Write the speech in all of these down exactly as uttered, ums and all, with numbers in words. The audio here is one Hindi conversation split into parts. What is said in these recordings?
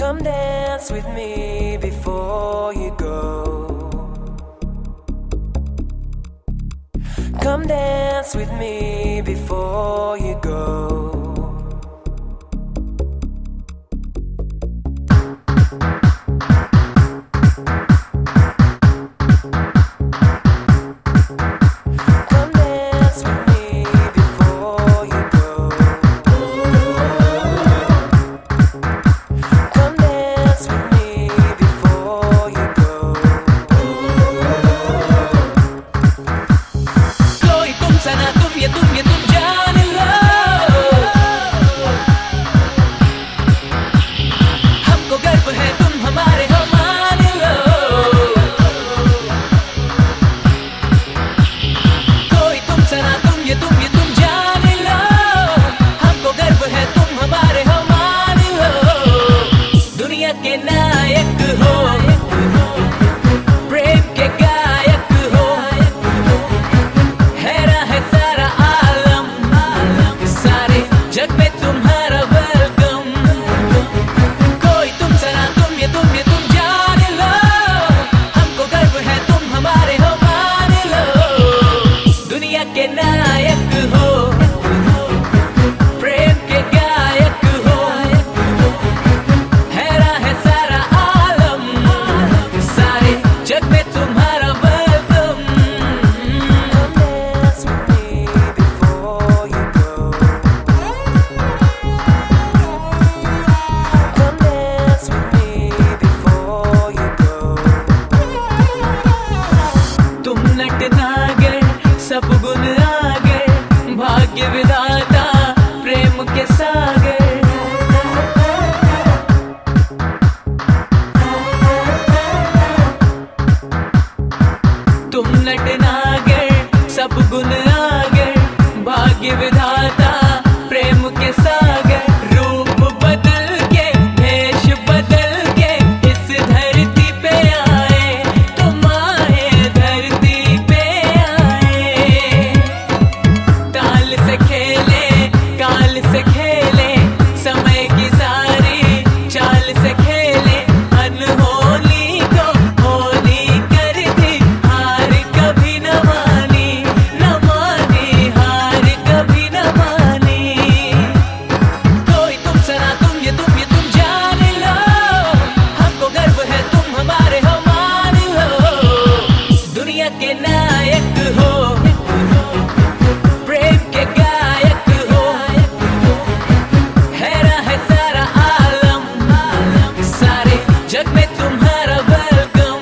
Come dance with me before you go. Come dance with me before you go. सब गुण आ गए, भाग्य विधाता प्रेम के सागर। तुम नट नागर, सब गुण आ गए, भाग्य विधाता प्रेम के सागर। रूप बदल के, भेष बदल के इस धरती पे आए, तुम आए धरती पे आए। ताल से खेले, काल से खेले, समय की सारी चाल से खेले। अनहोनी को होली कर दी, हार कभी न मानी, न मानी हार कभी न मानी। कोई तुम सना, तुम ये तुम ये तुम जान लो, हमको गर्व है तुम हमारे हो, मान लो। दुनिया के नायक हो, प्रेम के गायक हो, हैरा है सारा आलम, सारे जग में तुम्हारा welcome.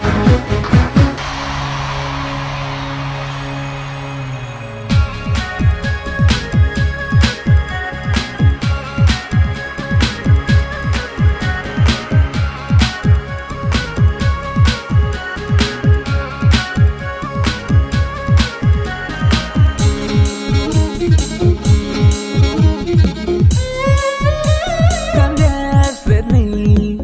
Come dance with me.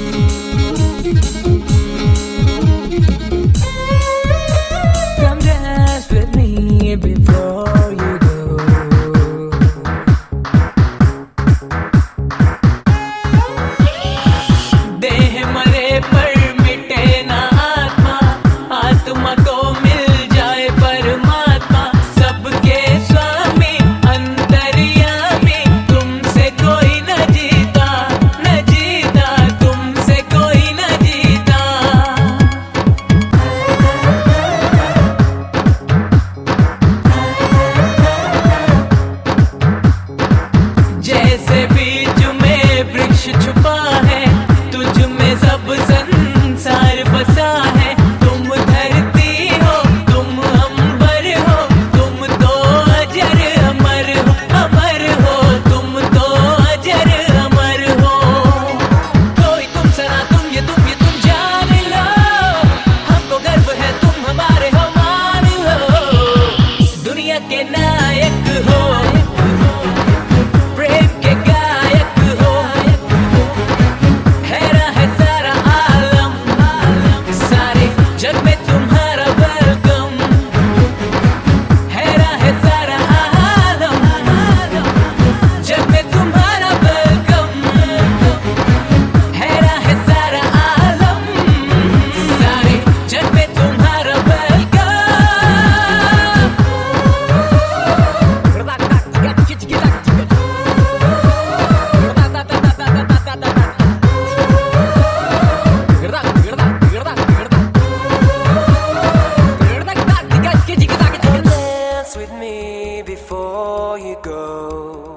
Come dance with me before you go. देह मरे पर मिटे ना आत्मा, आत्मा को मिल जाए परमात्मा। सबके स्वामी me before you go.